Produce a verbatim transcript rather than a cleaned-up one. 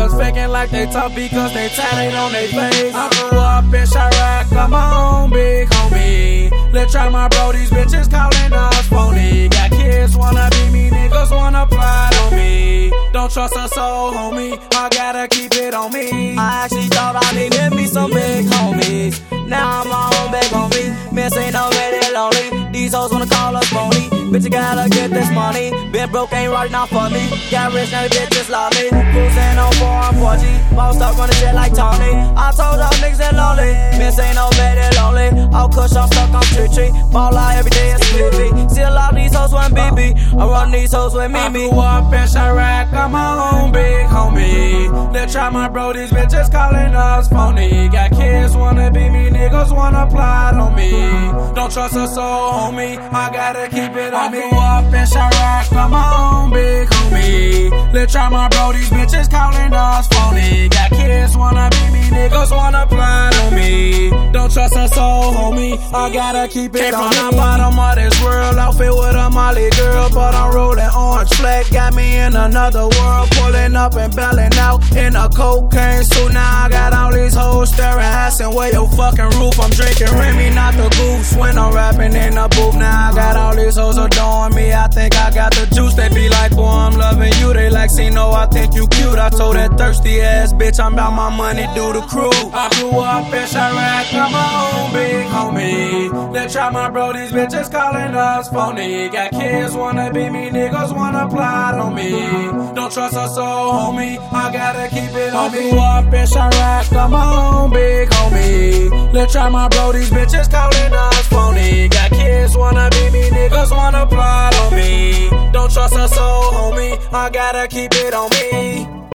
niggas faking like they tough because they tatted on their face. I grew up in Chirac, got my own big homie. Let's try my bro, these bitches calling us phony. Got kids wanna be me, niggas wanna plot on me. Don't trust a soul, homie, I gotta keep it on me. I actually thought I needed me some big homies. Now I'm my own big homie. Man, say no, man, they lonely. These hoes wanna call us phony. Bitch, you gotta get this money. Been broke, ain't right now for me. Got rich, now the bitches love me. Cruising on four and four G. Boss up running shit like Tony. I told y'all niggas they lonely. Man, say no, man, they lonely. I'll cush, I'm stuck on street tree. Ball out every day, it's sleepy. Still a lot of these hoes with B B. I run these hoes with I Mimi. grew up in Chirac, got my own big homie. Let's try my bro, these bitches calling us phony. Got kids wanna be me, niggas wanna plot on me. Don't trust a soul, homie, I gotta keep it on me. I grew up in Chirac, got my own big homie. Let's try my bro, these bitches calling us phony. Got kids wanna be me, niggas wanna plot on me. Don't trust a soul, homie, I gotta keep it Came on me. Came from the bottom of this world, outfit with a Molly girl, but I'm rolling orange flag, got me in another world. Pulling up and bailing out in a cocaine suit. Now I got all these hoes staring, asking where your fucking roof. I'm drinking Remy, not the goose, when I'm rapping in the booth. Now I got all these hoes adoring me, I think I got the juice. They be like, boy, I'm loving you. They like, see, no, I think you cute. I told that thirsty ass bitch, I'm about my money, do the crew. I grew up in Chirac, got my own big homie. Let's try my bro, these bitches calling us phony. Got kids wanna be me, niggas wanna plot on me. Don't trust a soul, homie, I gotta keep it on me. I grew up in Chirac, got my own big homie. Let's try my bro, these bitches calling us phony. Got kids wanna be me, niggas wanna plot on me. Don't trust a soul, homie, I gotta keep it on me.